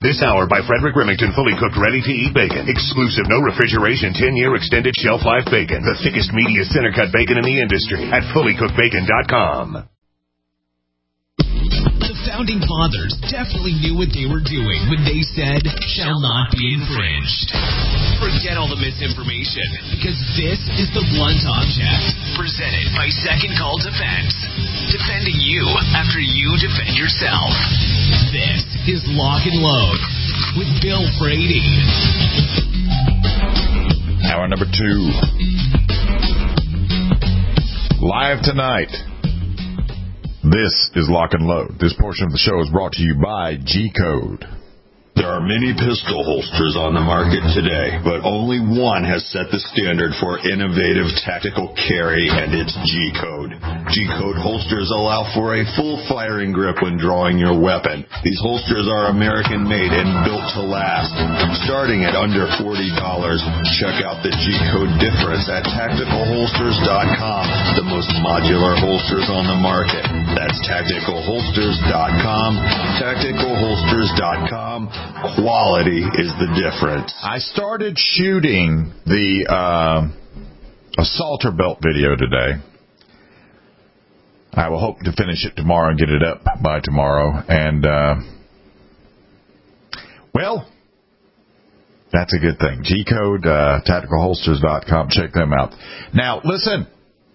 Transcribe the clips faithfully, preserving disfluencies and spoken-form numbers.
This hour by Frederick Remington, fully cooked, ready-to-eat bacon. Exclusive, no refrigeration, ten-year extended shelf life bacon. The thickest, meatiest center-cut bacon in the industry at fully cooked bacon dot com. The Founding Fathers definitely knew what they were doing when they said, shall not be infringed. Forget all the misinformation, because this is the blunt object, presented by Second Call Defense. Defending you after you defend yourself. This is Lock and Load with Bill Frady. Hour number two. Live tonight. This is Lock and Load. This portion of the show is brought to you by G-Code. There are many pistol holsters on the market today, but only one has set the standard for innovative tactical carry, and it's G-Code. G-Code holsters allow for a full firing grip when drawing your weapon. These holsters are American-made and built to last. Starting at under forty dollars, check out the G-Code difference at tactical holsters dot com, the most modular holsters on the market. That's tactical holsters dot com, tactical holsters dot com. Quality is the difference. I started shooting the uh, assaulter belt video today. I will hope to finish it tomorrow and get it up by tomorrow. And, uh, well, that's a good thing. G-Code, uh, tactical holsters dot com. Check them out. Now, listen.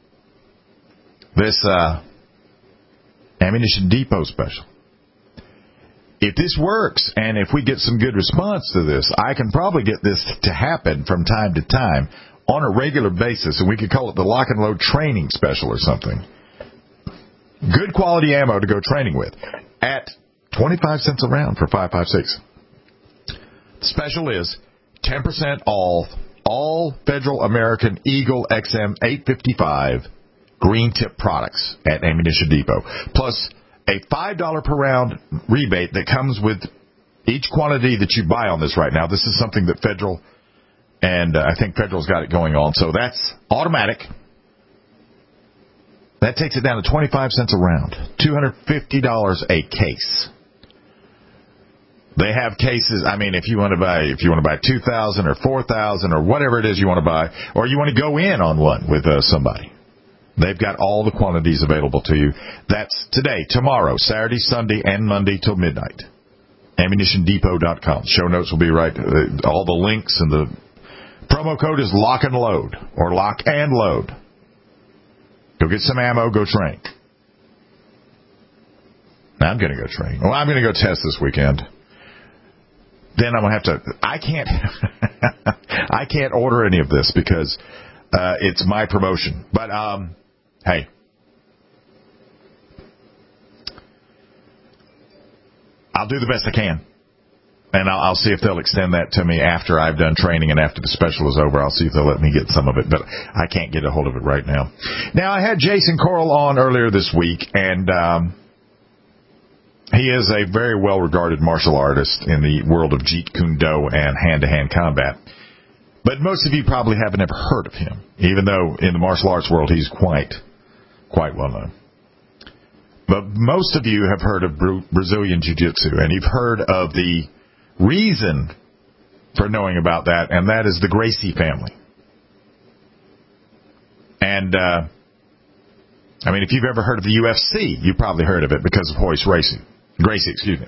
This uh, Ammunition Depot special. If this works, and if we get some good response to this, I can probably get this to happen from time to time on a regular basis, and we could call it the Lock and Load Training Special or something. Good quality ammo to go training with at twenty-five cents a round for five five six. The special is ten percent off all Federal American Eagle X M eight fifty-five green tip products at Ammunition Depot, plus a five dollars per round rebate that comes with each quantity that you buy on this right now. This is something that Federal, and uh, I think Federal's got it going on, so that's automatic. That takes it down to twenty-five cents a round, two hundred fifty dollars a case. They have cases, I mean, if you want to buy, if you want to buy two thousand or four thousand or whatever it is you want to buy, or you want to go in on one with uh, somebody. They've got all the quantities available to you. That's today, tomorrow, Saturday, Sunday, and Monday till midnight. ammunition depot dot com. Show notes will be right. Uh, all the links and the promo code is Lock and Load, or Lock and Load. Go get some ammo, go train. Now I'm going to go train. Well, I'm going to go test this weekend. Then I'm going to have to, I can't, I can't order any of this because uh, it's my promotion. But, um, hey, I'll do the best I can, and I'll, I'll see if they'll extend that to me after I've done training and after the special is over. I'll see if they'll let me get some of it, but I can't get a hold of it right now. Now, I had Jason Coral on earlier this week, and um, he is a very well-regarded martial artist in the world of Jeet Kune Do and hand-to-hand combat. But most of you probably haven't ever heard of him, even though in the martial arts world he's quite, quite well known. But most of you have heard of Brazilian Jiu-Jitsu, and you've heard of the reason for knowing about that, and that is the Gracie family. And, uh, I mean, if you've ever heard of the U F C, you've probably heard of it because of Royce Gracie. Gracie, excuse me.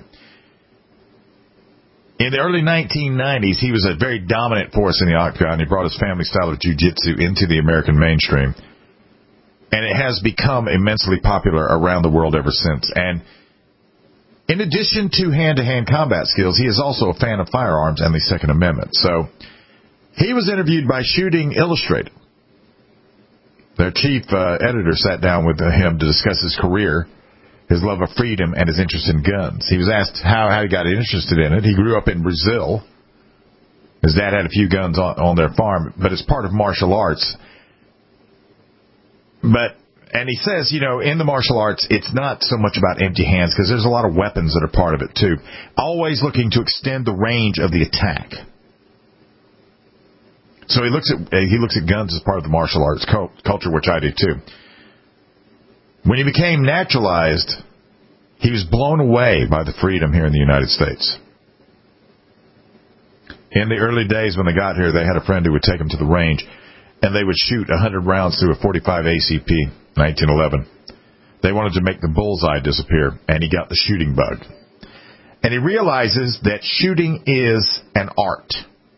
In the early nineteen nineties, he was a very dominant force in the octagon. He brought his family style of jiu-jitsu into the American mainstream. And it has become immensely popular around the world ever since. And in addition to hand-to-hand combat skills, he is also a fan of firearms and the Second Amendment. So he was interviewed by Shooting Illustrated. Their chief uh, editor sat down with him to discuss his career, his love of freedom, and his interest in guns. He was asked how, how he got interested in it. He grew up in Brazil. His dad had a few guns on, on their farm, but it's part of martial arts. But, and he says, you know, in the martial arts, it's not so much about empty hands because there's a lot of weapons that are part of it, too. Always looking to extend the range of the attack. So he looks at he looks at guns as part of the martial arts culture, which I do, too. When he became naturalized, he was blown away by the freedom here in the United States. In the early days when they got here, they had a friend who would take them to the range, and they would shoot one hundred rounds through a forty-five A C P, nineteen eleven. They wanted to make the bullseye disappear, and he got the shooting bug. And he realizes that shooting is an art.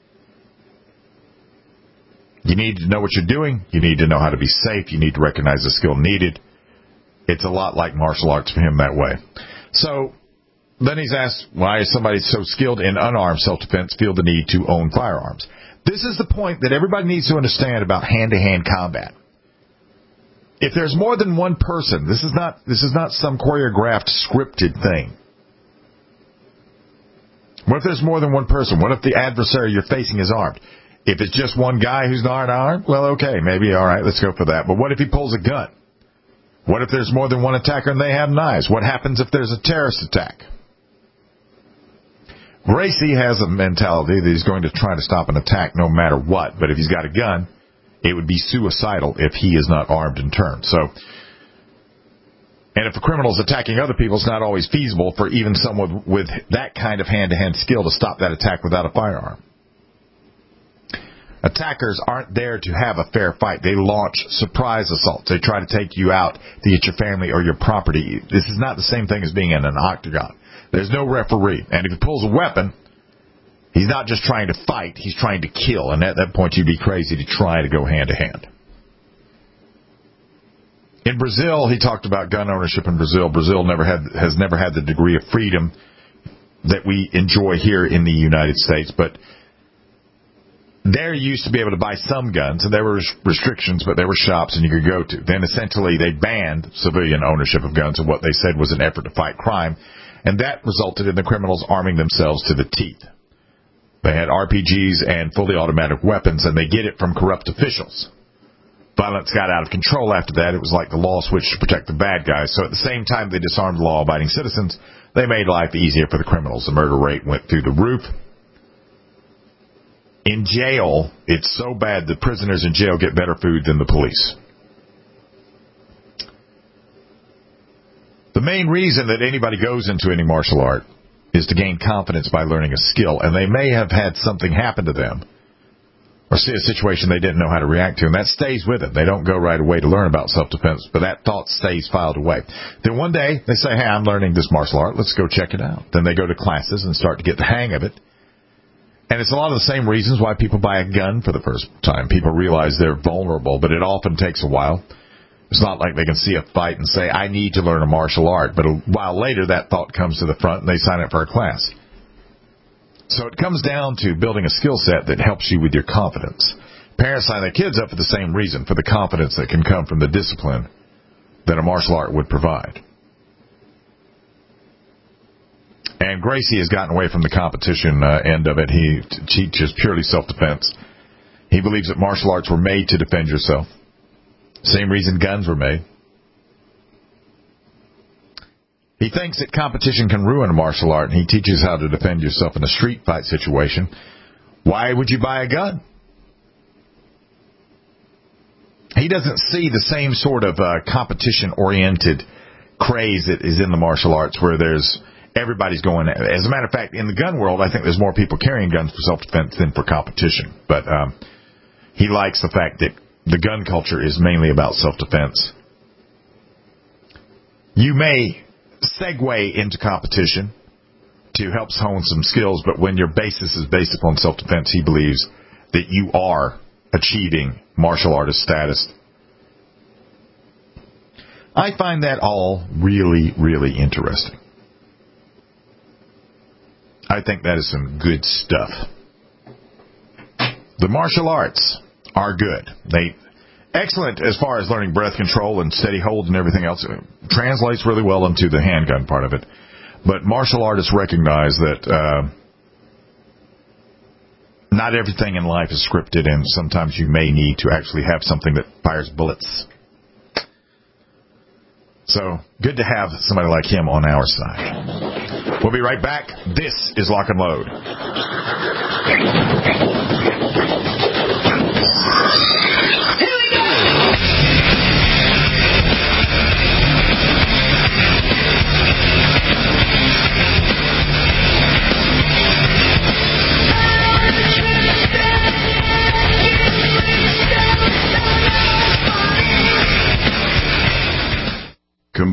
You need to know what you're doing. You need to know how to be safe. You need to recognize the skill needed. It's a lot like martial arts for him that way. So then he's asked, why is somebody so skilled in unarmed self-defense feel the need to own firearms? This is the point that everybody needs to understand about hand-to-hand combat. If there's more than one person, this is not this is not some choreographed, scripted thing. What if there's more than one person? What if the adversary you're facing is armed? If it's just one guy who's not armed, well, okay, maybe, all right, let's go for that. But what if he pulls a gun? What if there's more than one attacker and they have knives? What happens if there's a terrorist attack? Gracie has a mentality that he's going to try to stop an attack no matter what. But if he's got a gun, it would be suicidal if he is not armed in turn. So, and if a criminal is attacking other people, it's not always feasible for even someone with that kind of hand-to-hand skill to stop that attack without a firearm. Attackers aren't there to have a fair fight. They launch surprise assaults. They try to take you out to get your family or your property. This is not the same thing as being in an octagon. There's no referee. And if he pulls a weapon, he's not just trying to fight. He's trying to kill. And at that point, you'd be crazy to try to go hand-to-hand. In Brazil, he talked about gun ownership in Brazil. Brazil never had has never had the degree of freedom that we enjoy here in the United States. But there you used to be able to buy some guns, and there were restrictions, but there were shops and you could go to. Then essentially they banned civilian ownership of guns in what they said was an effort to fight crime, and that resulted in the criminals arming themselves to the teeth. They had R P Gs and fully automatic weapons, and they get it from corrupt officials. Violence got out of control after that. It was like the law switched to protect the bad guys. So at the same time they disarmed law-abiding citizens, they made life easier for the criminals. The murder rate went through the roof. In jail, it's so bad that prisoners in jail get better food than the police. The main reason that anybody goes into any martial art is to gain confidence by learning a skill, and they may have had something happen to them or see a situation they didn't know how to react to, and that stays with them. They don't go right away to learn about self-defense, but that thought stays filed away. Then one day, they say, hey, I'm learning this martial art. Let's go check it out. Then they go to classes and start to get the hang of it. And it's a lot of the same reasons why people buy a gun for the first time. People realize they're vulnerable, but it often takes a while. It's not like they can see a fight and say, I need to learn a martial art. But a while later, that thought comes to the front and they sign up for a class. So it comes down to building a skill set that helps you with your confidence. Parents sign their kids up for the same reason, for the confidence that can come from the discipline that a martial art would provide. And Gracie has gotten away from the competition uh, end of it. He teaches purely self-defense. He believes that martial arts were made to defend yourself. Same reason guns were made. He thinks that competition can ruin a martial art, and he teaches how to defend yourself in a street fight situation. Why would you buy a gun? He doesn't see the same sort of uh, competition-oriented craze that is in the martial arts where there's everybody's going. As a matter of fact, in the gun world, I think there's more people carrying guns for self-defense than for competition. But um, he likes the fact that the gun culture is mainly about self-defense. You may segue into competition to help hone some skills, but when your basis is based upon self-defense, he believes that you are achieving martial artist status. I find that all really, really interesting. I think that is some good stuff. The martial arts are good. They excellent as far as learning breath control and steady hold and everything else. It translates really well into the handgun part of it. But martial artists recognize that uh, not everything in life is scripted, and sometimes you may need to actually have something that fires bullets. So, good to have somebody like him on our side. We'll be right back. This is Lock and Load.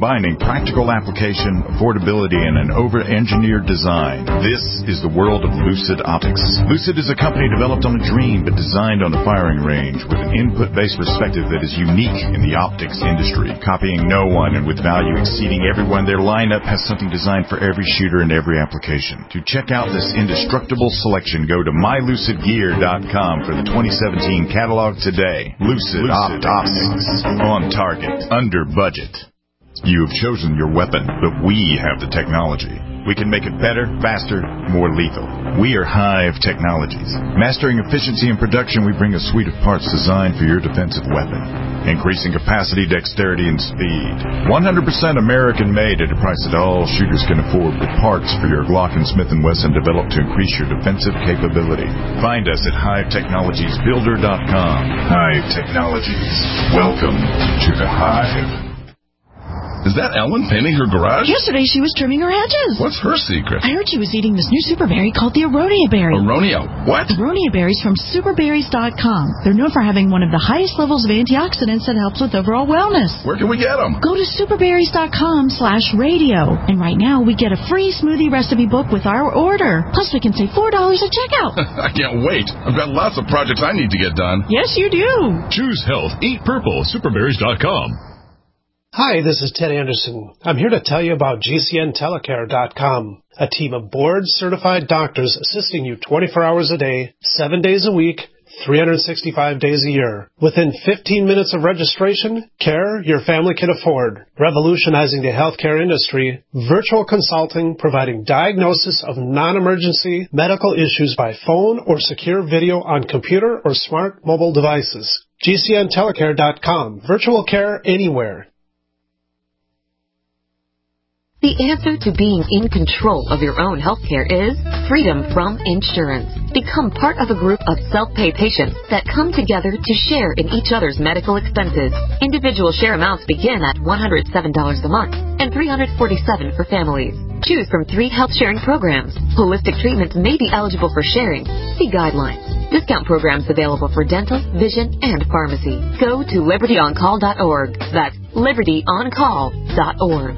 combining practical application, affordability, and an over-engineered design. This is the world of Lucid Optics. Lucid is a company developed on a dream but designed on a firing range with an input-based perspective that is unique in the optics industry, copying no one and with value exceeding everyone. Their lineup has something designed for every shooter and every application. To check out this indestructible selection, go to my lucid gear dot com for the twenty seventeen catalog today. Lucid, Lucid Optics. On target. Under budget. You have chosen your weapon, but we have the technology. We can make it better, faster, more lethal. We are Hive Technologies. Mastering efficiency and production, we bring a suite of parts designed for your defensive weapon. Increasing capacity, dexterity, and speed. one hundred percent American-made at a price that all shooters can afford, with parts for your Glock and Smith and Wesson developed to increase your defensive capability. Find us at hive technologies builder dot com. Hive Technologies. Welcome to the Hive. Is that Ellen painting her garage? Yesterday she was trimming her hedges. What's her secret? I heard she was eating this new super berry called the Aronia berry. Aronia what? Aronia berries from super berries dot com. They're known for having one of the highest levels of antioxidants that helps with overall wellness. Where can we get them? Go to super berries dot com slash radio. And right now we get a free smoothie recipe book with our order. Plus we can save four dollars at checkout. I can't wait. I've got lots of projects I need to get done. Yes, you do. Choose health. Eat purple. super berries dot com. Hi, this is Ted Anderson. I'm here to tell you about G C N telecare dot com, a team of board-certified doctors assisting you twenty-four hours a day, seven days a week, three hundred sixty-five days a year. Within fifteen minutes of registration, care your family can afford. Revolutionizing the healthcare industry, virtual consulting providing diagnosis of non-emergency medical issues by phone or secure video on computer or smart mobile devices. G C N telecare dot com. Virtual care anywhere. The answer to being in control of your own healthcare is freedom from insurance. Become part of a group of self-pay patients that come together to share in each other's medical expenses. Individual share amounts begin at one hundred seven dollars a month and three hundred forty-seven dollars for families. Choose from three health sharing programs. Holistic treatments may be eligible for sharing. See guidelines. Discount programs available for dental, vision, and pharmacy. Go to liberty on call dot org. That's liberty on call dot org.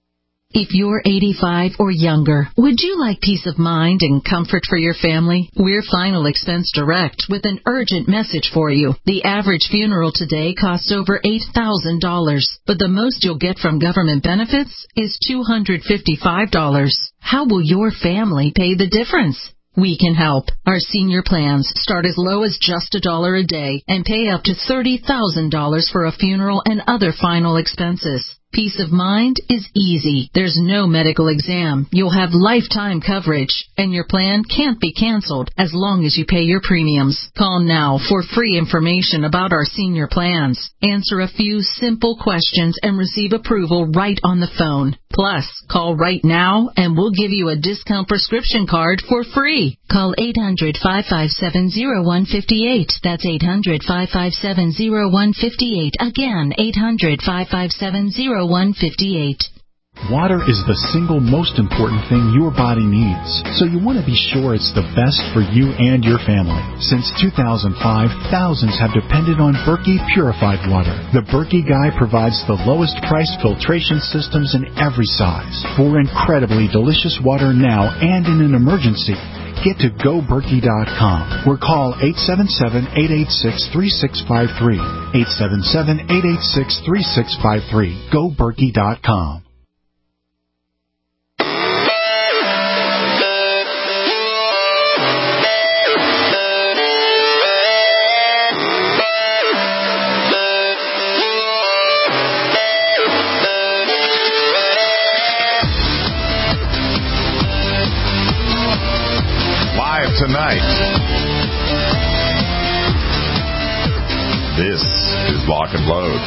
If you're eighty-five or younger, would you like peace of mind and comfort for your family? We're Final Expense Direct with an urgent message for you. The average funeral today costs over eight thousand dollars, but the most you'll get from government benefits is two hundred fifty-five dollars. How will your family pay the difference? We can help. Our senior plans start as low as just a dollar a day and pay up to thirty thousand dollars for a funeral and other final expenses. Peace of mind is easy. There's no medical exam. You'll have lifetime coverage, and your plan can't be canceled as long as you pay your premiums. Call now for free information about our senior plans. Answer a few simple questions and receive approval right on the phone. Plus, call right now and we'll give you a discount prescription card for free. Call eight hundred, five five seven, zero one five eight. That's eight hundred, five five seven, zero one five eight. Again, eight hundred, five five seven, zero one five eight. Water is the single most important thing your body needs, so you want to be sure it's the best for you and your family. Since two thousand five, thousands have depended on Berkey purified water. The Berkey Guy provides the lowest price filtration systems in every size. For incredibly delicious water now and in an emergency, get to go berkey dot com or call eight seven seven, eight eight six, three six five three. eight seven seven, eight eight six, three six five three. go berkey dot com. Tonight, this is Lock and Load.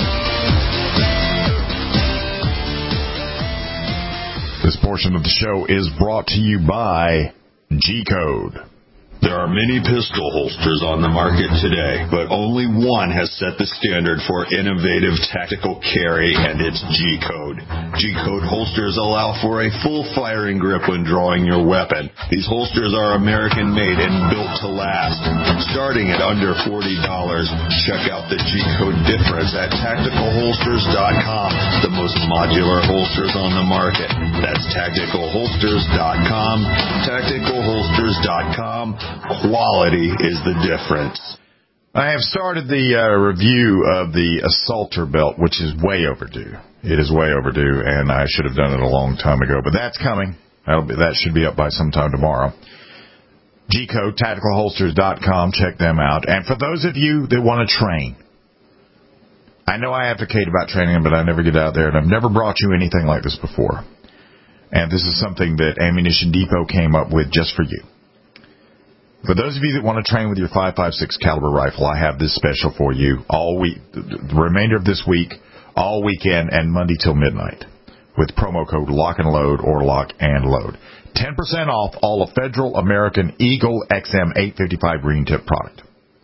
This portion of the show is brought to you by G-Code. There are many pistol holsters on the market today, but only one has set the standard for innovative tactical carry, and it's G-Code. G-Code holsters allow for a full firing grip when drawing your weapon. These holsters are American-made and built to last. Starting at under forty dollars, check out the G-Code difference at tactical holsters dot com, the most modular holsters on the market. That's tactical holsters dot com. tactical holsters dot com. Quality is the difference. I have started the uh, review of the Assaulter belt, which is way overdue. It is way overdue, and I should have done it a long time ago. But that's coming. That'll be, that should be up by sometime tomorrow. G-Code, tactical holsters dot com. Check them out. And for those of you that want to train, I know I advocate about training, but I never get out there, and I've never brought you anything like this before. And this is something that Ammunition Depot came up with just for you. For those of you that want to train with your five five six caliber rifle, I have this special for you all week, the remainder of this week, all weekend, and Monday till midnight with promo code Lock and Load or Lock and Load. ten percent off all of Federal American Eagle X M eight fifty-five green tip product.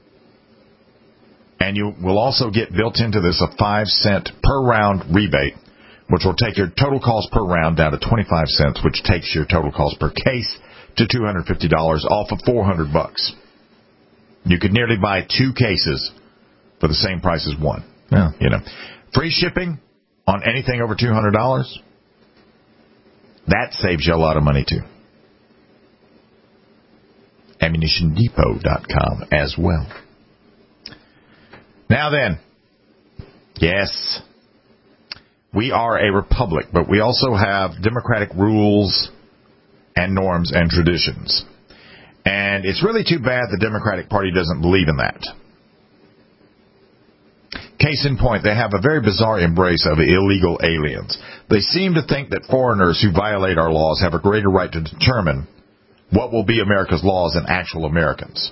And you will also get built into this a five cent per round rebate, which will take your total cost per round down to twenty-five cents, which takes your total cost per case to two hundred fifty dollars off of four hundred bucks. You could nearly buy two cases for the same price as one. Yeah. You know, free shipping on anything over two hundred dollars. That saves you a lot of money too. ammunition depot dot com as well. Now then, yes, we are a republic, but we also have democratic rules and norms and traditions. And it's really too bad the Democratic Party doesn't believe in that. Case in point, they have a very bizarre embrace of illegal aliens. They seem to think that foreigners who violate our laws have a greater right to determine what will be America's laws than actual Americans.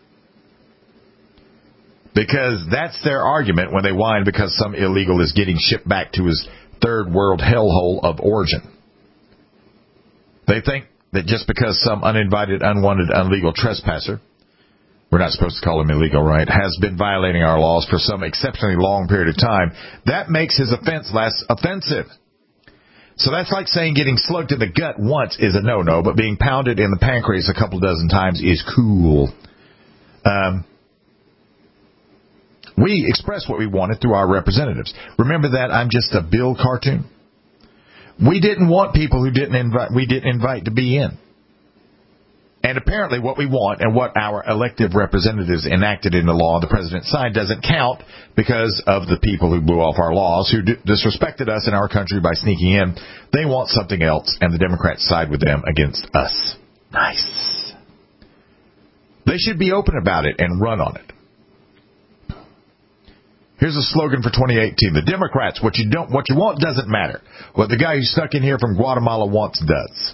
Because that's their argument when they whine because some illegal is getting shipped back to his third world hellhole of origin. They think that just because some uninvited, unwanted, illegal trespasser, we're not supposed to call him illegal, right, has been violating our laws for some exceptionally long period of time, that makes his offense less offensive. So that's like saying getting slugged in the gut once is a no-no, but being pounded in the pancreas a couple dozen times is cool. Um, we express what we wanted through our representatives. Remember that I'm just a Bill cartoon? We didn't want people who didn't invite, we didn't invite to be in. And apparently what we want and what our elected representatives enacted into law the president signed doesn't count because of the people who blew off our laws, who disrespected us in our country by sneaking in. They want something else, and the Democrats side with them against us. Nice. They should be open about it and run on it. Here's a slogan for twenty eighteen. The Democrats, what you don't, what you want doesn't matter. What the guy who snuck in here from Guatemala wants does.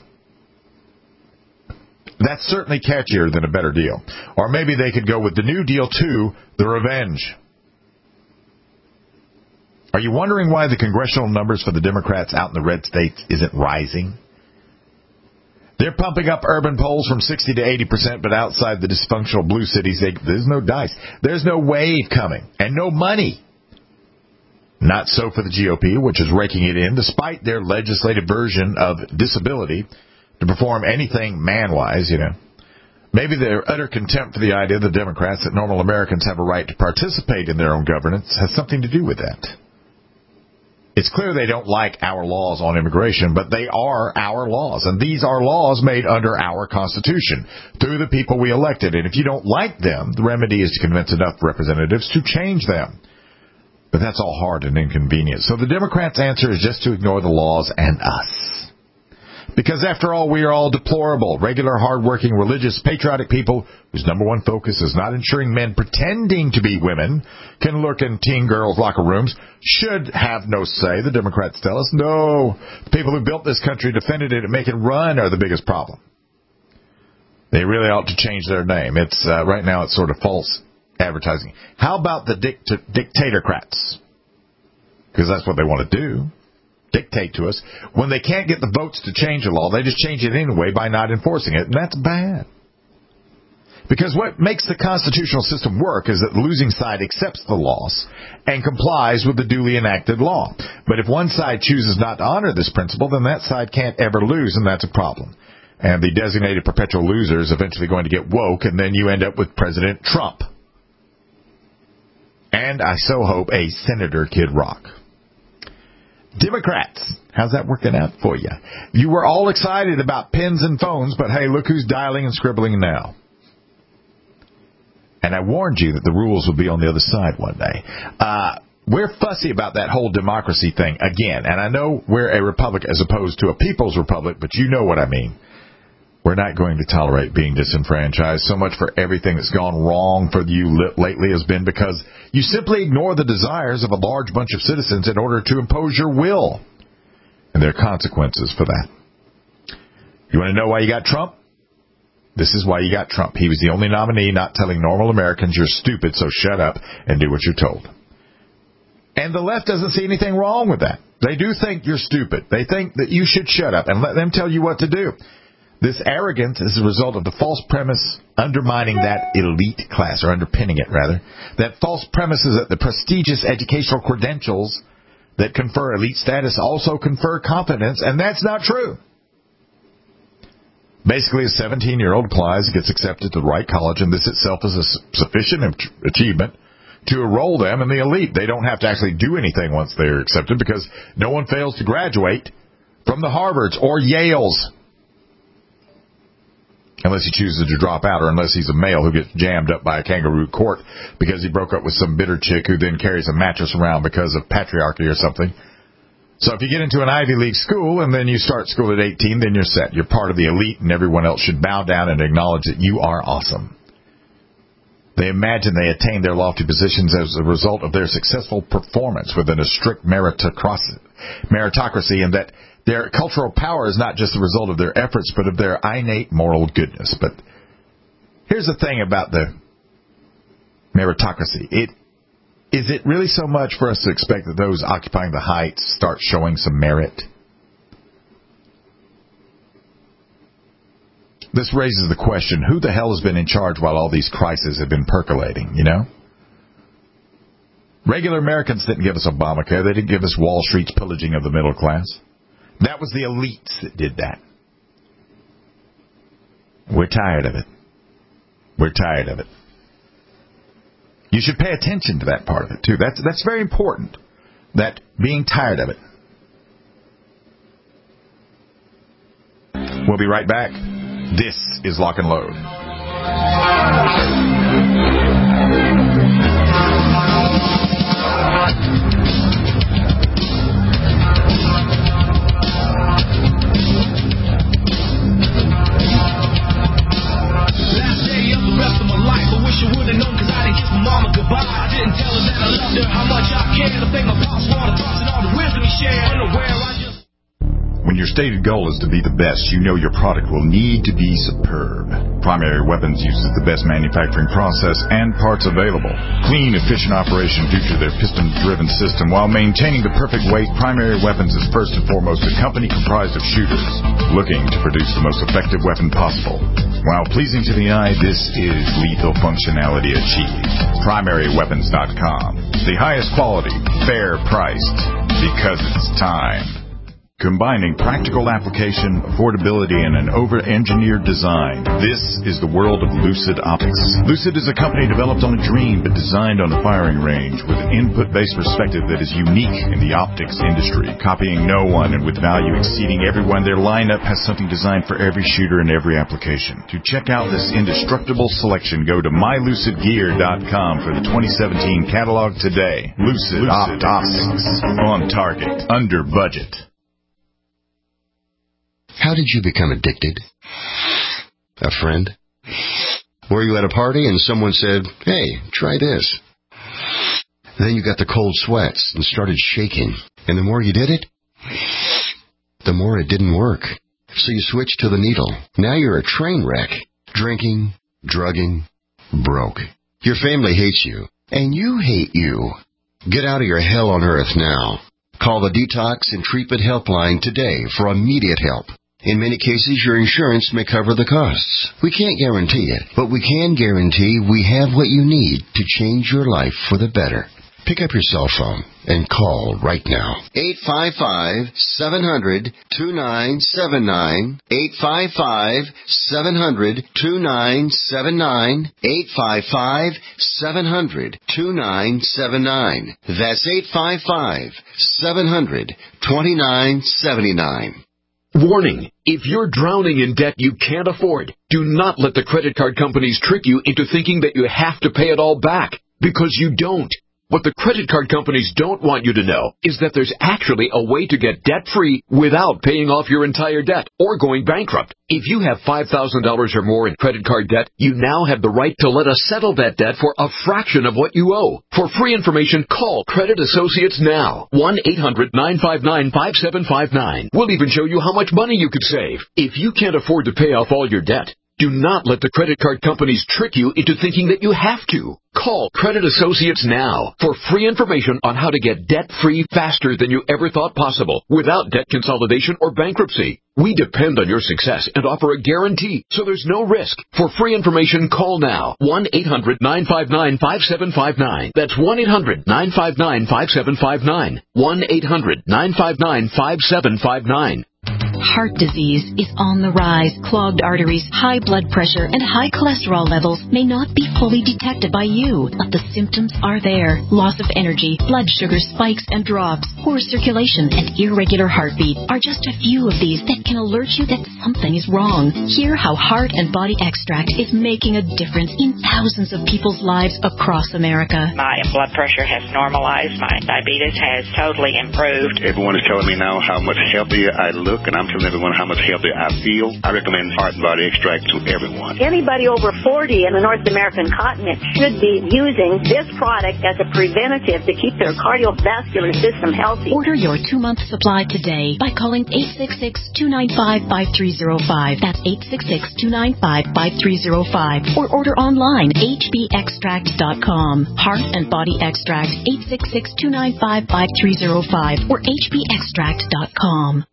That's certainly catchier than a better deal. Or maybe they could go with the New Deal two, the revenge. Are you wondering why the congressional numbers for the Democrats out in the red states isn't rising? They're pumping up urban polls from sixty to eighty percent, but outside the dysfunctional blue cities, they, there's no dice. There's no wave coming, and no money. Not so for the G O P, which is raking it in, despite their legislative version of disability to perform anything man-wise, you know. Maybe their utter contempt for the idea of the Democrats that normal Americans have a right to participate in their own governance has something to do with that. It's clear they don't like our laws on immigration, but they are our laws, and these are laws made under our Constitution through the people we elected. And if you don't like them, the remedy is to convince enough representatives to change them. But that's all hard and inconvenient. So the Democrats' answer is just to ignore the laws and us. Because after all, we are all deplorable, regular, hardworking, religious, patriotic people whose number one focus is not ensuring men pretending to be women can lurk in teen girls' locker rooms, should have no say, the Democrats tell us. No, the people who built this country, defended it, and make it run are the biggest problem. They really ought to change their name. It's uh, right now it's sort of false advertising. How about the dict- dictatorcrats? Because that's what they want to do. Dictate to us. When they can't get the votes to change a law, they just change it anyway by not enforcing it, and that's bad. Because what makes the constitutional system work is that the losing side accepts the loss and complies with the duly enacted law. But if one side chooses not to honor this principle, then that side can't ever lose, and that's a problem. And the designated perpetual loser is eventually going to get woke, and then you end up with President Trump. And I so hope a Senator Kid Rock. Democrats, how's that working out for you? You were all excited about pens and phones, but hey, look who's dialing and scribbling now. And I warned you that the rules would be on the other side one day. Uh, we're fussy about that whole democracy thing again. And I know we're a republic as opposed to a people's republic, but you know what I mean. We're not going to tolerate being disenfranchised. So much for everything that's gone wrong for you lately has been because you simply ignore the desires of a large bunch of citizens in order to impose your will. And there are consequences for that. You want to know why you got Trump? This is why you got Trump. He was the only nominee not telling normal Americans you're stupid, so shut up and do what you're told. And the left doesn't see anything wrong with that. They do think you're stupid. They think that you should shut up and let them tell you what to do. This arrogance is a result of the false premise undermining that elite class, or underpinning it, rather. That false premise is that the prestigious educational credentials that confer elite status also confer competence, and that's not true. Basically, a seventeen-year-old applies, gets accepted to the right college, and this itself is a sufficient achievement to enroll them in the elite. They don't have to actually do anything once they're accepted because no one fails to graduate from the Harvards or Yales. Unless he chooses to drop out, or unless he's a male who gets jammed up by a kangaroo court because he broke up with some bitter chick who then carries a mattress around because of patriarchy or something. So if you get into an Ivy League school and then you start school at eighteen, then you're set. You're part of the elite, and everyone else should bow down and acknowledge that you are awesome. They imagine they attain their lofty positions as a result of their successful performance within a strict meritocracy, meritocracy, and that their cultural power is not just the result of their efforts, but of their innate moral goodness. But here's the thing about the meritocracy. It Is it really so much for us to expect that those occupying the heights start showing some merit? This raises the question, who the hell has been in charge while all these crises have been percolating, you know? Regular Americans didn't give us Obamacare. They didn't give us Wall Street's pillaging of the middle class. That was the elites that did that. We're tired of it. We're tired of it. You should pay attention to that part of it, too. That's that's very important, that being tired of it. We'll be right back. This is Lock and Load. Last day of the rest of my life, I wish I would have known, cause I didn't kiss my mama goodbye. I didn't tell her that I loved her, how much I cared. I thank my boss for all the thoughts and all the wisdom he shared. Unaware, I just... When your stated goal is to be the best, you know your product will need to be superb. Primary Weapons uses the best manufacturing process and parts available. Clean, efficient operation due to their piston-driven system. While maintaining the perfect weight, Primary Weapons is first and foremost a company comprised of shooters looking to produce the most effective weapon possible. While pleasing to the eye, this is lethal functionality achieved. Primary Weapons dot com. The highest quality, fair priced, because it's time. Combining practical application, affordability, and an over-engineered design. This is the world of Lucid Optics. Lucid is a company developed on a dream but designed on a firing range with an input-based perspective that is unique in the optics industry. Copying no one and with value exceeding everyone, their lineup has something designed for every shooter and every application. To check out this indestructible selection, go to my lucid gear dot com for the twenty seventeen catalog today. Lucid, Lucid Optics. On target. Under budget. How did you become addicted? A friend? Were you at a party and someone said, hey, try this? Then you got the cold sweats and started shaking. And the more you did it, the more it didn't work. So you switched to the needle. Now you're a train wreck. Drinking, drugging, broke. Your family hates you. And you hate you. Get out of your hell on earth now. Call the Detox and Treatment Helpline today for immediate help. In many cases, your insurance may cover the costs. We can't guarantee it, but we can guarantee we have what you need to change your life for the better. Pick up your cell phone and call right now. eight five five, seven hundred, two nine seven nine. eight five five, seven hundred, two nine seven nine. eight five five, seven hundred, two nine seven nine. That's eight five five, seven hundred, two nine seven nine. Warning, if you're drowning in debt you can't afford, do not let the credit card companies trick you into thinking that you have to pay it all back, because you don't. What the credit card companies don't want you to know is that there's actually a way to get debt-free without paying off your entire debt or going bankrupt. If you have five thousand dollars or more in credit card debt, you now have the right to let us settle that debt for a fraction of what you owe. For free information, call Credit Associates now. one eight hundred, nine five nine, five seven five nine. We'll even show you how much money you could save. If you can't afford to pay off all your debt, do not let the credit card companies trick you into thinking that you have to. Call Credit Associates now for free information on how to get debt-free faster than you ever thought possible without debt consolidation or bankruptcy. We depend on your success and offer a guarantee, so there's no risk. For free information, call now. one eight hundred, nine five nine, five seven five nine. That's one eight hundred, nine five nine, five seven five nine. one eight hundred, nine five nine, five seven five nine. Heart disease is on the rise. Clogged arteries, high blood pressure, and high cholesterol levels may not be fully detected by you, but the symptoms are there. Loss of energy, blood sugar spikes and drops, poor circulation, and irregular heartbeat are just a few of these that can alert you that something is wrong. Hear how Heart and Body Extract is making a difference in thousands of people's lives across America. My blood pressure has normalized. My diabetes has totally improved. Everyone is telling me now how much healthier I look, and I'm telling everyone how much healthier I feel. I recommend Heart and Body Extract to everyone. Anybody over forty in the North American continent should be using this product as a preventative to keep their cardiovascular system healthy. Order your two-month supply today by calling eight six six, two nine five, five three zero five. That's eight six six, two nine five, five three zero five. Or order online, h b extract dot com. Heart and Body Extract, eight six six, two nine five, five three zero five or h b extract dot com.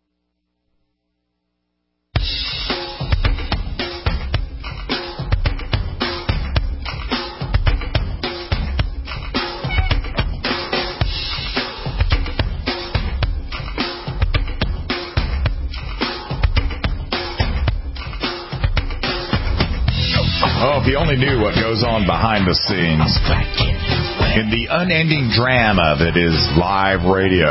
Oh, if you only knew what goes on behind the scenes in the unending drama that is live radio.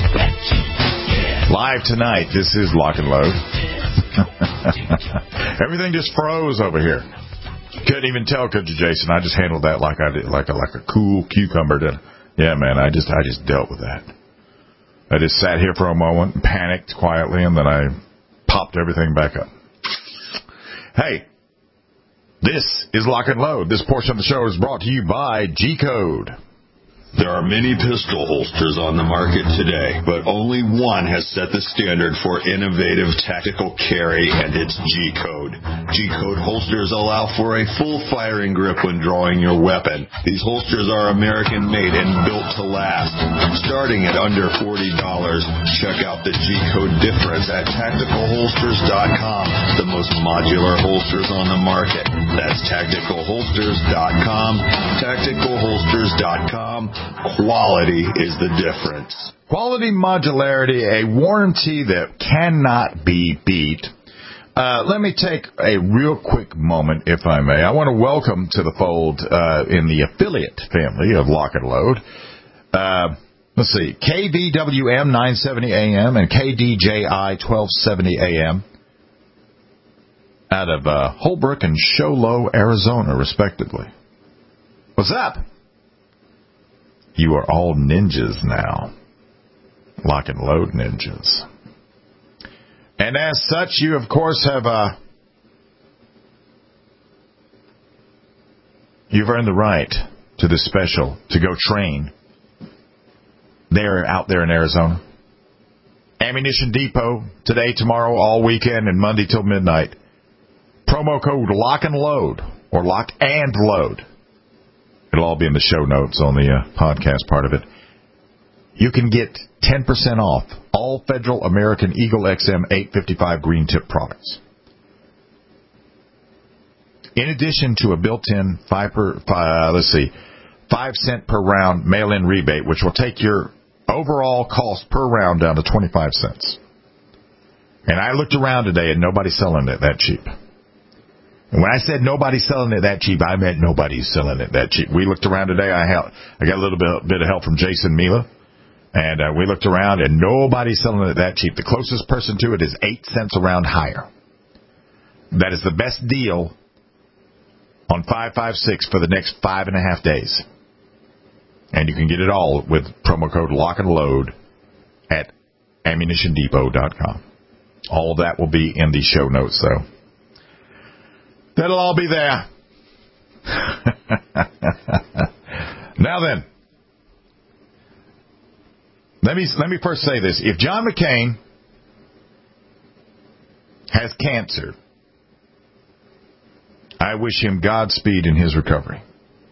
Live tonight, this is Lock and Load. Everything just froze over here. Couldn't even tell, could you, Jason? I just handled that like I did, like a like a cool cucumber did. Yeah, man, I just I just dealt with that. I just sat here for a moment, and panicked quietly, and then I popped everything back up. Hey. This is Lock and Load. This portion of the show is brought to you by G-Code. There are many pistol holsters on the market today, but only one has set the standard for innovative tactical carry, and it's G-Code. G-Code holsters allow for a full firing grip when drawing your weapon. These holsters are American-made and built to last. Starting at under forty dollars, check out the G-Code difference at tactical holsters dot com, the most modular holsters on the market. That's tactical holsters dot com, tactical holsters dot com. Quality is the difference. Quality modularity, a warranty that cannot be beat. Uh, let me take a real quick moment, if I may. I want to welcome to the fold uh, in the affiliate family of Lock and Load. Uh, let's see, K V W M nine seventy A M and K D J I twelve seventy A M out of uh, Holbrook and Show Low, Arizona, respectively. What's up? You are all ninjas now. Lock and Load ninjas. And as such, you, of course, have uh, you've earned the right to this special to go train there out there in Arizona. Ammunition Depot today, tomorrow, all weekend, and Monday till midnight. Promo code Lock and Load or Lock and Load. It'll all be in the show notes on the uh, podcast part of it. You can get ten percent off all Federal American Eagle X M eight fifty-five green tip products. In addition to a built-in five per, uh, let's see, five cent per round mail-in rebate, which will take your overall cost per round down to twenty-five cents. And I looked around today and nobody's selling it that cheap. And when I said nobody's selling it that cheap, I meant nobody's selling it that cheap. We looked around today. I, helped, I got a little bit, bit of help from Jason Mila. And uh, we looked around, and nobody's selling it that cheap. The closest person to it is eight cents a round higher. That is the best deal on five five six for the next five and a half days. And you can get it all with promo code Lock and Load at ammunition depot dot com. All of that will be in the show notes, though. That'll all be there. Now then, let me let me first say this. If John McCain has cancer, I wish him Godspeed in his recovery.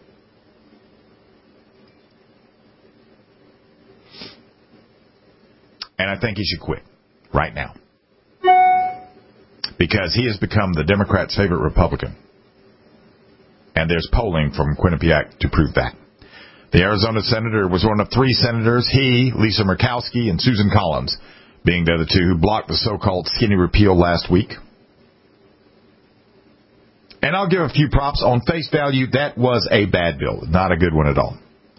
And I think he should quit right now. Because he has become the Democrats' favorite Republican. And there's polling from Quinnipiac to prove that. The Arizona senator was one of three senators, he, Lisa Murkowski, and Susan Collins, being the other two who blocked the so-called skinny repeal last week. And I'll give a few props. On face value, that was a bad bill. Not a good one at all.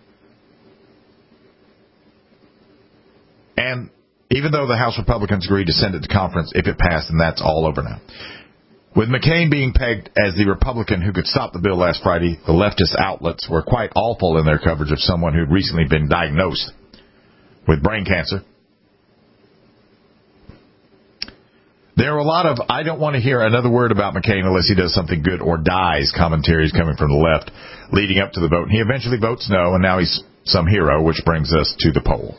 And even though the House Republicans agreed to send it to conference if it passed, and that's all over now. With McCain being pegged as the Republican who could stop the bill last Friday, the leftist outlets were quite awful in their coverage of someone who'd recently been diagnosed with brain cancer. There were a lot of, I don't want to hear another word about McCain unless he does something good or dies commentaries coming from the left leading up to the vote. And he eventually votes no, and now he's some hero, which brings us to the poll.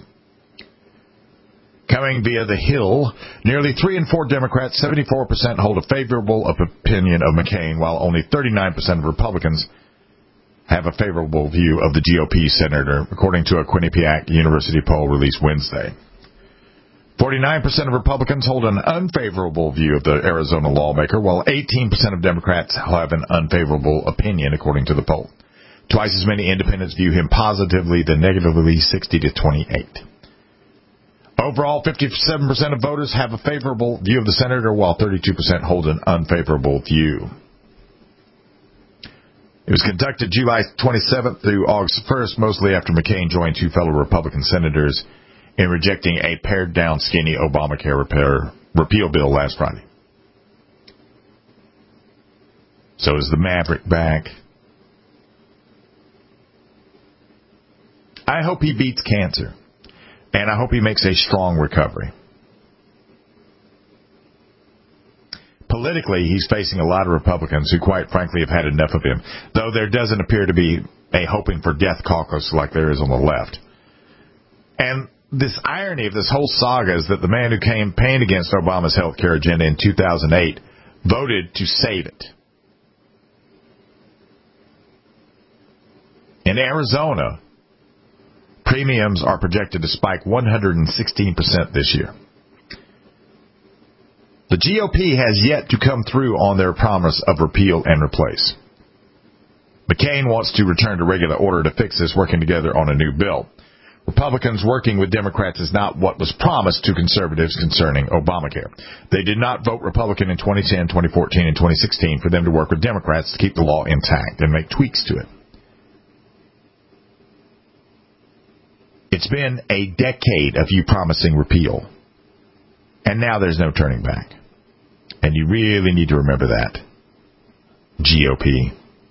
Coming via the Hill, nearly three in four Democrats, seventy-four percent hold a favorable opinion of McCain, while only thirty-nine percent of Republicans have a favorable view of the G O P senator, according to a Quinnipiac University poll released Wednesday. forty-nine percent of Republicans hold an unfavorable view of the Arizona lawmaker, while eighteen percent of Democrats have an unfavorable opinion, according to the poll. Twice as many independents view him positively than negatively, sixty to twenty-eight. Overall, fifty-seven percent of voters have a favorable view of the senator, while thirty-two percent hold an unfavorable view. It was conducted July twenty-seventh through August first, mostly after McCain joined two fellow Republican senators in rejecting a pared-down, skinny Obamacare repair, repeal bill last Friday. So is the Maverick back? I hope he beats cancer. And I hope he makes a strong recovery. Politically, he's facing a lot of Republicans who, quite frankly, have had enough of him, though there doesn't appear to be a hoping for death caucus like there is on the left. And this irony of this whole saga is that the man who campaigned against Obama's health care agenda in two thousand eight voted to save it. In Arizona, premiums are projected to spike one hundred sixteen percent this year. The G O P has yet to come through on their promise of repeal and replace. McCain wants to return to regular order to fix this, working together on a new bill. Republicans working with Democrats is not what was promised to conservatives concerning Obamacare. They did not vote Republican in twenty ten, twenty fourteen, and twenty sixteen for them to work with Democrats to keep the law intact and make tweaks to it. It's been a decade of you promising repeal, and now there's no turning back. And you really need to remember that, G O P.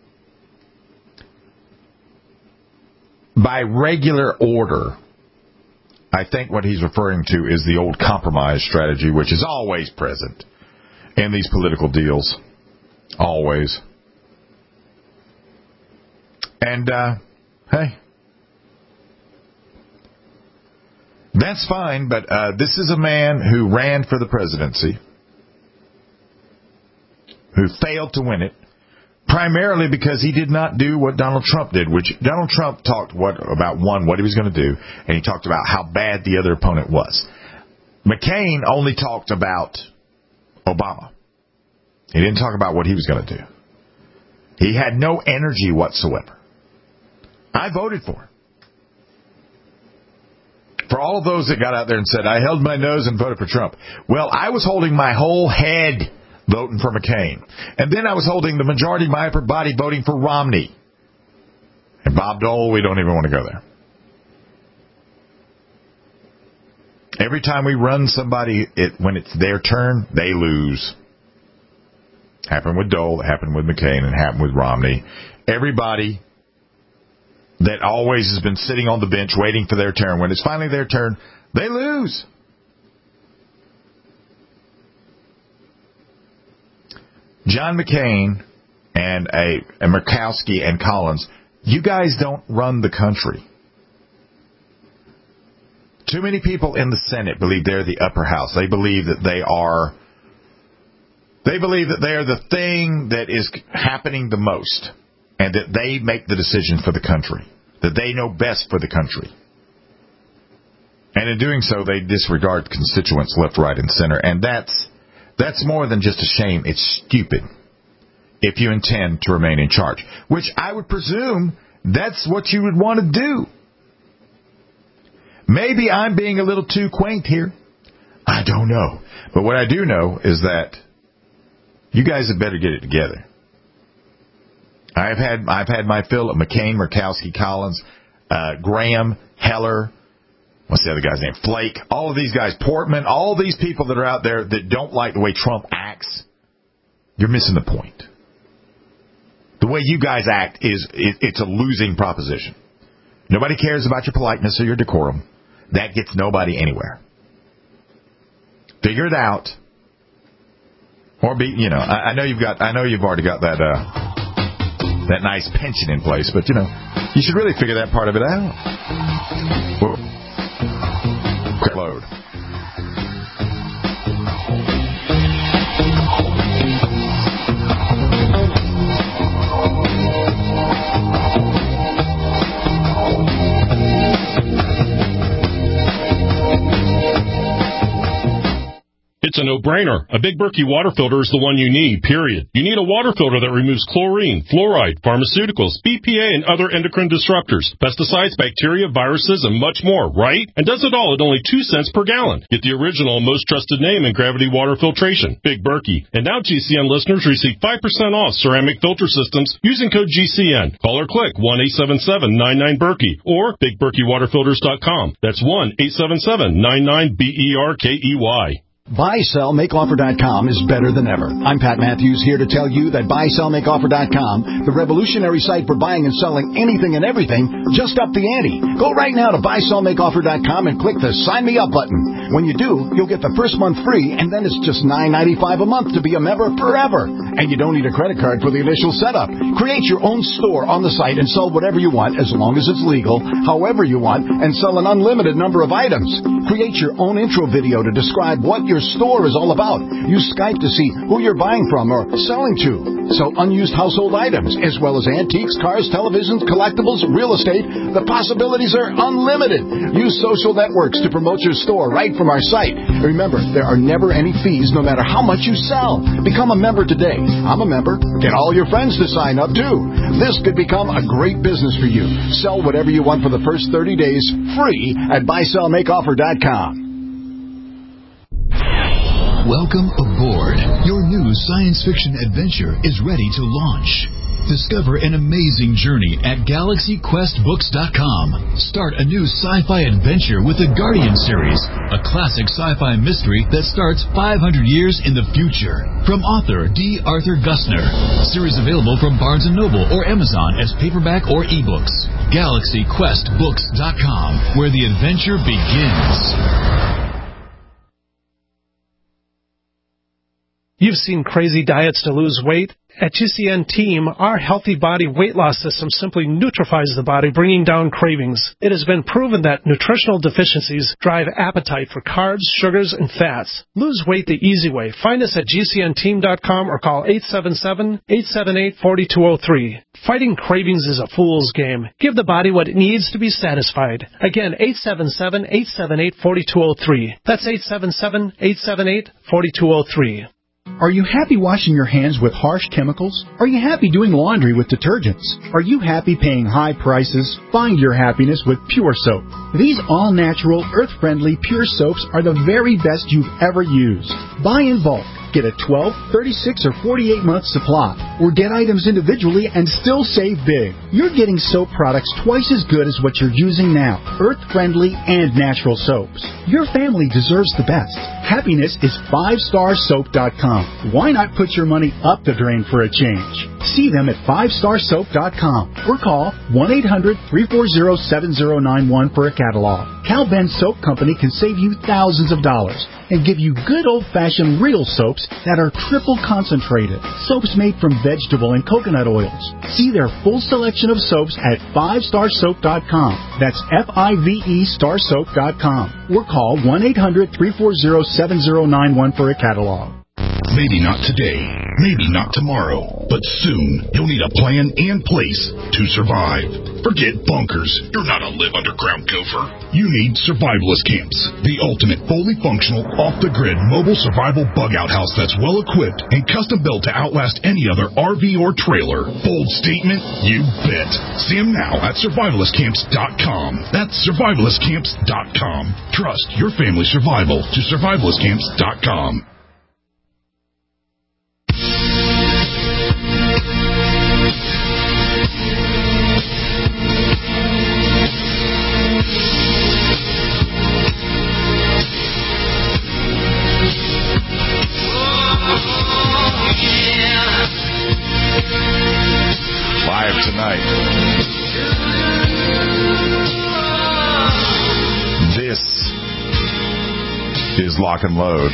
By regular order, I think what he's referring to is the old compromise strategy, which is always present in these political deals. Always. And, uh, hey, that's fine, but uh, this is a man who ran for the presidency, who failed to win it, primarily because he did not do what Donald Trump did, which Donald Trump talked what about, one, what he was going to do, and he talked about how bad the other opponent was. McCain only talked about Obama. He didn't talk about what he was going to do. He had no energy whatsoever. I voted for him. For all of those that got out there and said, I held my nose and voted for Trump. Well, I was holding my whole head voting for McCain. And then I was holding the majority of my upper body voting for Romney. And Bob Dole, we don't even want to go there. Every time we run somebody, it, when it's their turn, they lose. Happened with Dole, happened with McCain, and happened with Romney. Everybody that always has been sitting on the bench waiting for their turn, when it's finally their turn, they lose. John McCain and a, a Murkowski and Collins, you guys don't run the country. Too many people in the Senate believe they're the upper house. They believe that they are they believe that they are the thing that is happening the most, and that they make the decision for the country, that they know best for the country. And in doing so, they disregard constituents left, right, and center. And that's that's more than just a shame. It's stupid if you intend to remain in charge, which I would presume that's what you would want to do. Maybe I'm being a little too quaint here. I don't know. But what I do know is that you guys had better get it together. I've had I've had my fill of McCain, Murkowski, Collins, uh, Graham, Heller, what's the other guy's name? Flake. All of these guys, Portman, all these people that are out there that don't like the way Trump acts. You're missing the point. The way you guys act is it, it's a losing proposition. Nobody cares about your politeness or your decorum. That gets nobody anywhere. Figure it out, or be you know. I, I know you've got. I know you've already got that uh, that nice pension in place, but you know you should really figure that part of it out. Whoa. Load. It's a no-brainer. A Big Berkey water filter is the one you need, period. You need a water filter that removes chlorine, fluoride, pharmaceuticals, B P A, and other endocrine disruptors, pesticides, bacteria, viruses, and much more, right? And does it all at only two cents per gallon. Get the original and most trusted name in gravity water filtration, Big Berkey. And now G C N listeners receive five percent off ceramic filter systems using code G C N. Call or click one eight seven seven nine nine Berkey or big berkey water filters dot com. That's one eight seven seven nine nine B E R K E Y. buy sell make offer dot com is better than ever. I'm Pat Matthews here to tell you that buy sell make offer dot com, the revolutionary site for buying and selling anything and everything, just upped the ante. Go right now to buy sell make offer dot com and click the Sign Me Up button. When you do, you'll get the first month free, and then it's just nine ninety-five a month to be a member forever. And you don't need a credit card for the initial setup. Create your own store on the site and sell whatever you want, as long as it's legal, however you want, and sell an unlimited number of items. Create your own intro video to describe what your store is all about. Use Skype to see who you're buying from or selling to. Sell unused household items, as well as antiques, cars, televisions, collectibles, real estate. The possibilities are unlimited. Use social networks to promote your store right from our site. Remember, there are never any fees no matter how much you sell. Become a member today. I'm a member. Get all your friends to sign up too. This could become a great business for you. Sell whatever you want for the first thirty days free at buy sell make offer dot com. Welcome aboard. Your new science fiction adventure is ready to launch. Discover an amazing journey at galaxy quest books dot com. Start a new sci-fi adventure with the Guardian series, a classic sci-fi mystery that starts five hundred years in the future. From author D. Arthur Gusner. Series available from Barnes and Noble or Amazon as paperback or ebooks. galaxy quest books dot com, where the adventure begins. You've seen crazy diets to lose weight? At G C N Team, our healthy body weight loss system simply neutralizes the body, bringing down cravings. It has been proven that nutritional deficiencies drive appetite for carbs, sugars, and fats. Lose weight the easy way. Find us at G C N team dot com or call eight seven seven, eight seven eight, four two zero three. Fighting cravings is a fool's game. Give the body what it needs to be satisfied. Again, eight seven seven, eight seven eight, four two zero three. That's eight seven seven, eight seven eight, four two zero three. Are you happy washing your hands with harsh chemicals? Are you happy doing laundry with detergents? Are you happy paying high prices? Find your happiness with Pure Soap. These all-natural, earth-friendly Pure Soaps are the very best you've ever used. Buy in bulk. Get a twelve, thirty-six, or forty-eight month supply, or get items individually and still save big. You're getting soap products twice as good as what you're using now, earth-friendly and natural soaps. Your family deserves the best. Happiness is five star soap dot com. Why not put your money up the drain for a change? See them at five star soap dot com or call one eight hundred, three four zero, seven zero nine one for a catalog. Cal Ben Soap Company can save you thousands of dollars and give you good old-fashioned real soaps that are triple concentrated. Soaps made from vegetable and coconut oils. See their full selection of soaps at five star soap dot com. That's F I V E star soap dot com. Or call one eight hundred, three four zero, seven zero nine one for a catalog. Maybe not today, maybe not tomorrow, but soon you'll need a plan and place to survive. Forget bunkers. You're not a live underground gopher. You need Survivalist Camps, the ultimate fully functional, off-the-grid mobile survival bug-out house that's well-equipped and custom-built to outlast any other R V or trailer. Bold statement? You bet. See them now at survivalist camps dot com. That's survivalist camps dot com. Trust your family's survival to survivalist camps dot com. Live tonight. This is Lock and Load.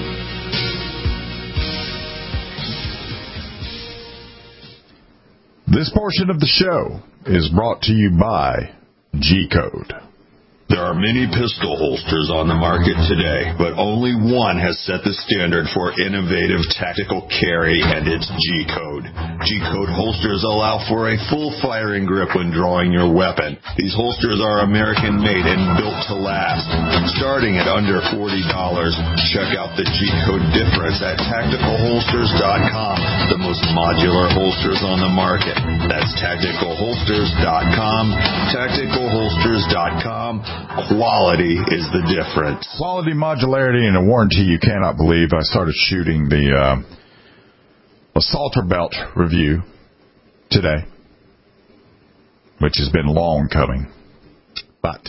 This portion of the show is brought to you by G-Code. There are many pistol holsters on the market today, but only one has set the standard for innovative tactical carry, and it's G-Code. G-Code holsters allow for a full firing grip when drawing your weapon. These holsters are American-made and built to last. Starting at under forty dollars, check out the G-Code difference at tactical holsters dot com, the most modular holsters on the market. That's tactical holsters dot com, tactical holsters dot com. Quality is the difference. Quality, modularity, and a warranty you cannot believe. I started shooting the uh, Assaulter Belt review today, which has been long coming. But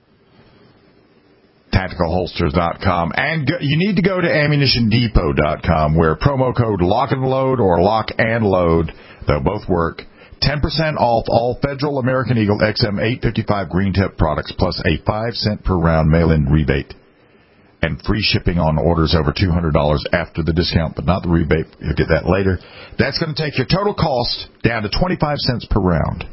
tactical holsters dot com. And go, you need to go to ammunition depot dot com, where promo code Lock and Load or Lock and Load, they'll both work. ten percent off all Federal American Eagle X M eight fifty-five green tip products, plus a five cent per round mail-in rebate. And free shipping on orders over two hundred dollars after the discount, but not the rebate. You'll get that later. That's going to take your total cost down to twenty-five cents per round.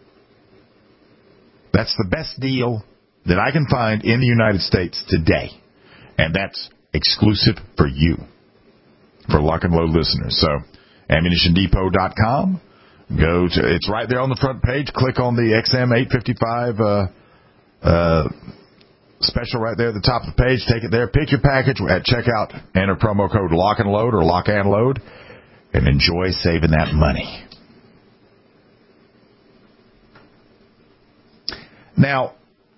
That's the best deal that I can find in the United States today. And that's exclusive for you, for Lock and Load listeners. So, ammunition depot dot com. Go to, it's right there on the front page. Click on the X M eight fifty-five uh, uh, special right there at the top of the page. Take it there. Pick your package at checkout. Enter promo code Lock and Load or Lock and Load, and enjoy saving that money. Now,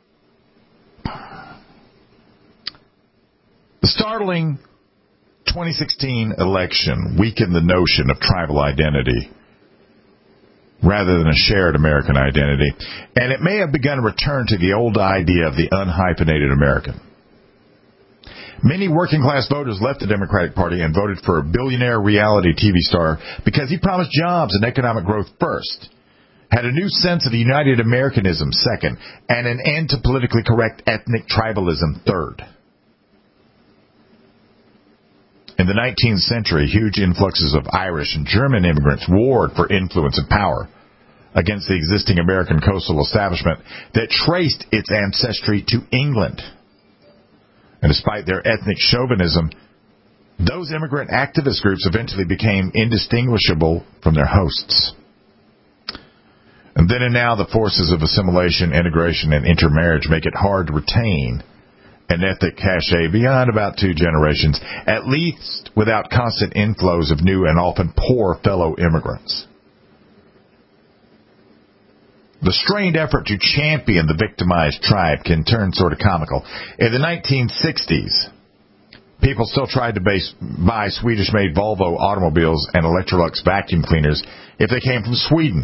the startling twenty sixteen election weakened the notion of tribal identity rather than a shared American identity. And it may have begun a return to the old idea of the unhyphenated American. Many working-class voters left the Democratic Party and voted for a billionaire reality T V star because he promised jobs and economic growth first, had a new sense of united Americanism second, and an end to politically correct ethnic tribalism third. In the nineteenth century, huge influxes of Irish and German immigrants warred for influence and power against the existing American coastal establishment that traced its ancestry to England. And despite their ethnic chauvinism, those immigrant activist groups eventually became indistinguishable from their hosts. And then and now, the forces of assimilation, integration, and intermarriage make it hard to retain an ethnic cachet beyond about two generations, at least without constant inflows of new and often poor fellow immigrants. The strained effort to champion the victimized tribe can turn sort of comical. In the nineteen sixties, people still tried to base, buy Swedish-made Volvo automobiles and Electrolux vacuum cleaners if they came from Sweden.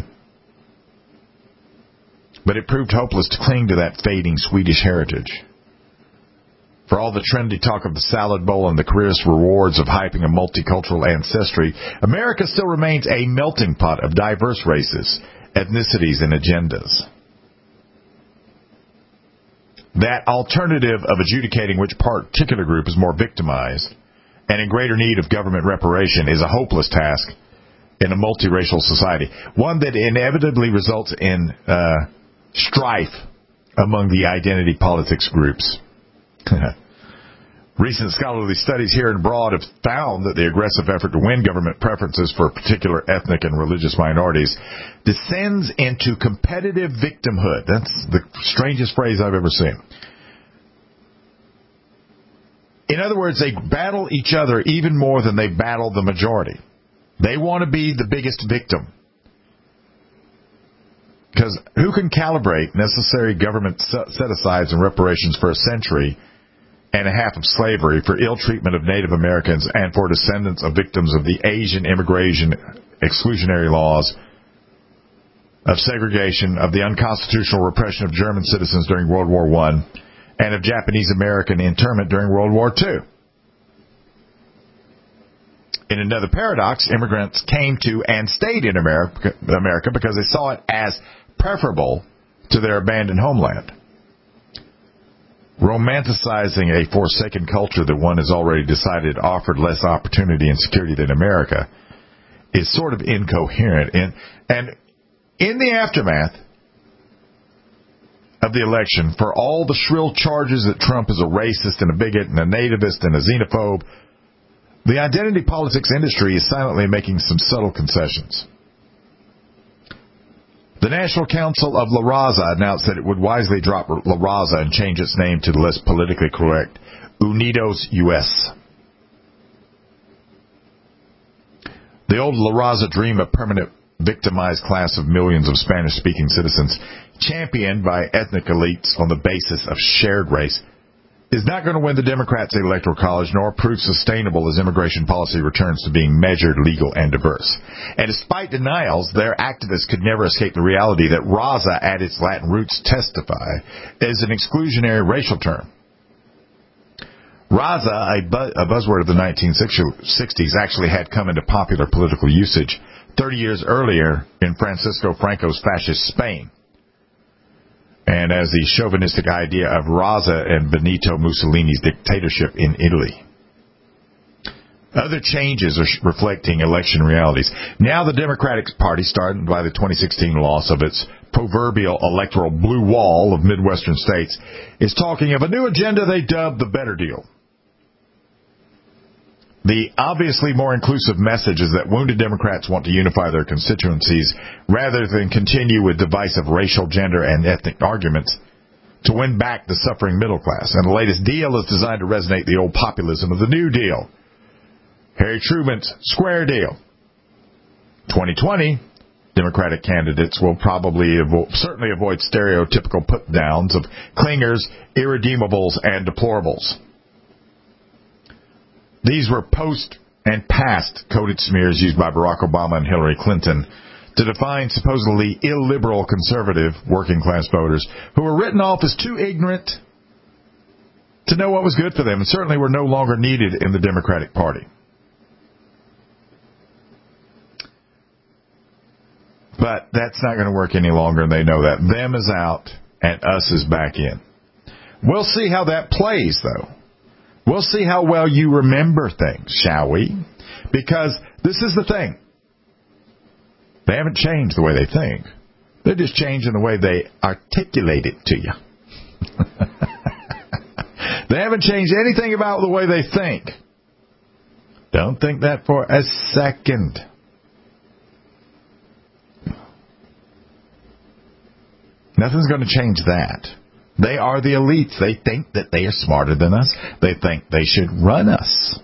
But it proved hopeless to cling to that fading Swedish heritage. For all the trendy talk of the salad bowl and the careerist rewards of hyping a multicultural ancestry, America still remains a melting pot of diverse races, ethnicities, and agendas. That alternative of adjudicating which particular group is more victimized and in greater need of government reparation is a hopeless task in a multiracial society, one that inevitably results in uh, strife among the identity politics groups. Recent scholarly studies here and abroad have found that the aggressive effort to win government preferences for particular ethnic and religious minorities descends into competitive victimhood. That's the strangest phrase I've ever seen. In other words, they battle each other even more than they battle the majority. They want to be the biggest victim. Because who can calibrate necessary government set-asides and reparations for a century and a half of slavery, for ill treatment of Native Americans, and for descendants of victims of the Asian immigration exclusionary laws, of segregation, of the unconstitutional repression of German citizens during World War One, and of Japanese American internment during World War Two. In another paradox, immigrants came to and stayed in America, America because they saw it as preferable to their abandoned homeland. Romanticizing a forsaken culture that one has already decided offered less opportunity and security than America is sort of incoherent. And, and in the aftermath of the election, for all the shrill charges that Trump is a racist and a bigot and a nativist and a xenophobe, the identity politics industry is silently making some subtle concessions. The National Council of La Raza announced that it would wisely drop La Raza and change its name to the less politically correct Unidos U S. The old La Raza dream of permanent victimized class of millions of Spanish-speaking citizens, championed by ethnic elites on the basis of shared race, is not going to win the Democrats' electoral college, nor prove sustainable as immigration policy returns to being measured, legal, and diverse. And despite denials, their activists could never escape the reality that Raza, at its Latin roots, testify, is an exclusionary racial term. Raza, a, bu- a buzzword of the nineteen sixties, actually had come into popular political usage thirty years earlier in Francisco Franco's fascist Spain, and as the chauvinistic idea of Raza and Benito Mussolini's dictatorship in Italy. Other changes are reflecting election realities. Now the Democratic Party, started by the twenty sixteen loss of its proverbial electoral blue wall of Midwestern states, is talking of a new agenda they dubbed the Better Deal. The obviously more inclusive message is that wounded Democrats want to unify their constituencies rather than continue with divisive racial, gender, and ethnic arguments to win back the suffering middle class. And the latest deal is designed to resonate the old populism of the New Deal, Harry Truman's Square Deal. twenty twenty, Democratic candidates will probably avo- certainly avoid stereotypical put-downs of clingers, irredeemables, and deplorables. These were post and past coded smears used by Barack Obama and Hillary Clinton to define supposedly illiberal conservative working class voters who were written off as too ignorant to know what was good for them and certainly were no longer needed in the Democratic Party. But that's not going to work any longer, and they know that. Them is out, and us is back in. We'll see how that plays, though. We'll see how well you remember things, shall we? Because this is the thing. They haven't changed the way they think. They're just changing the way they articulate it to you. They haven't changed anything about the way they think. Don't think that for a second. Nothing's going to change that. They are the elites. They think that they are smarter than us. They think they should run us.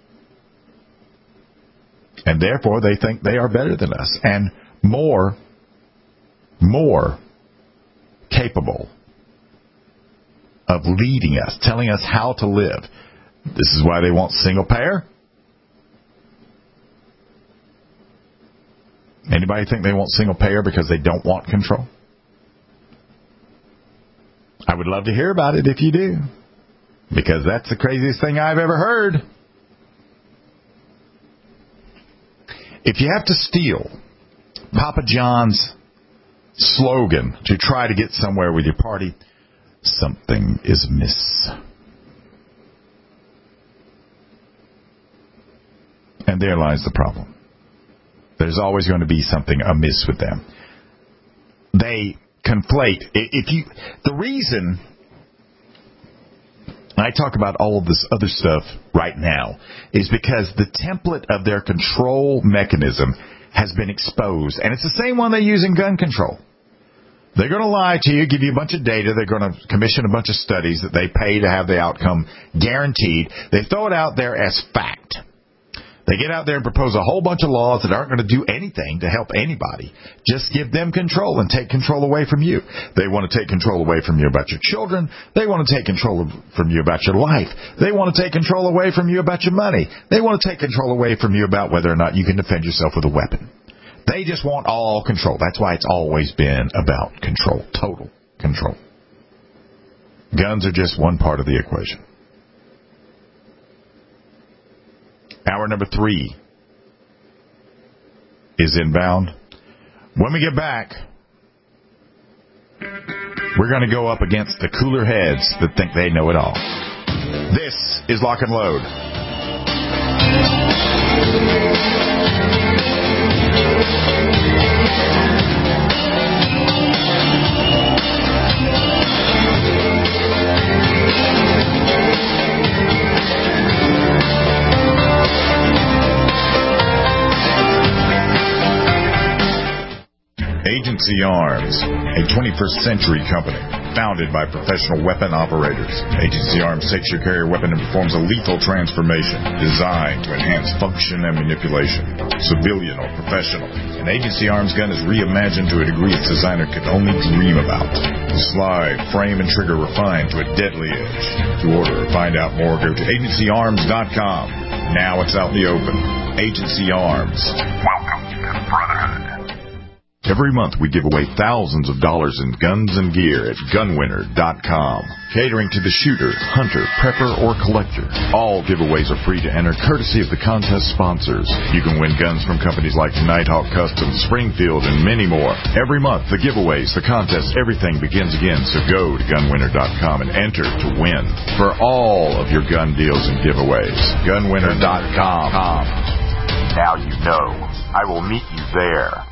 And therefore, they think they are better than us and more, more capable of leading us, telling us how to live. This is why they want single payer. Anybody think they want single payer because they don't want control? I would love to hear about it if you do, because that's the craziest thing I've ever heard. If you have to steal Papa John's slogan to try to get somewhere with your party, something is amiss. And there lies the problem. There's always going to be something amiss with them. They conflate. If you, the reason I talk about all of this other stuff right now is because the template of their control mechanism has been exposed, and it's the same one they use in gun control. They're going to lie to you, give you a bunch of data. They're going to commission a bunch of studies that they pay to have the outcome guaranteed. They throw it out there as fact. They get out there and propose a whole bunch of laws that aren't going to do anything to help anybody. Just give them control and take control away from you. They want to take control away from you about your children. They want to take control from you about your life. They want to take control away from you about your money. They want to take control away from you about whether or not you can defend yourself with a weapon. They just want all control. That's why it's always been about control, total control. Guns are just one part of the equation. Hour number three is inbound. When we get back, we're going to go up against the cooler heads that think they know it all. This is Lock and Load. Agency Arms, a twenty-first century company founded by professional weapon operators. Agency Arms takes your carrier weapon and performs a lethal transformation designed to enhance function and manipulation, civilian or professional. An Agency Arms gun is reimagined to a degree its designer could only dream about. The slide, frame, and trigger refined to a deadly edge. To order or find out more, go to agency arms dot com. Now it's out in the open. Agency Arms. Welcome to the Brotherhood. Every month we give away thousands of dollars in guns and gear at gun winner dot com. Catering to the shooter, hunter, prepper, or collector. All giveaways are free to enter, courtesy of the contest sponsors. You can win guns from companies like Nighthawk Customs, Springfield, and many more. Every month, the giveaways, the contests, everything begins again. So go to gun winner dot com and enter to win for all of your gun deals and giveaways. gun winner dot com. Now you know. I will meet you there.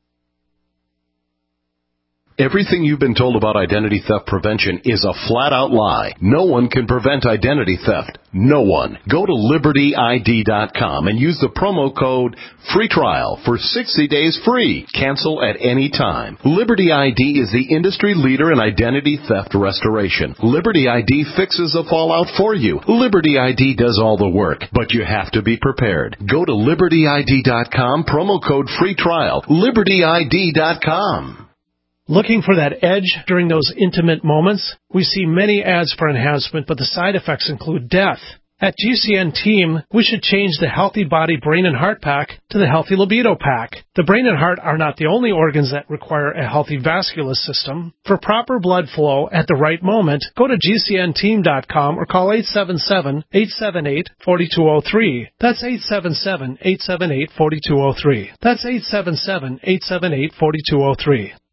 Everything you've been told about identity theft prevention is a flat-out lie. No one can prevent identity theft. No one. Go to liberty I D dot com and use the promo code free trial for sixty days free. Cancel at any time. Liberty I D is the industry leader in identity theft restoration. Liberty I D fixes the fallout for you. Liberty I D does all the work, but you have to be prepared. Go to liberty I D dot com, promo code free trial. liberty I D dot com. Looking for that edge during those intimate moments? We see many ads for enhancement, but the side effects include death. At G C N Team, we should change the Healthy Body Brain and Heart Pack to the Healthy Libido Pack. The brain and heart are not the only organs that require a healthy vascular system. For proper blood flow at the right moment, go to G C N team dot com or call eight seven seven, eight seven eight, four two zero three. That's eight seven seven, eight seven eight, four two zero three. That's eight seven seven, eight seven eight, four two zero three.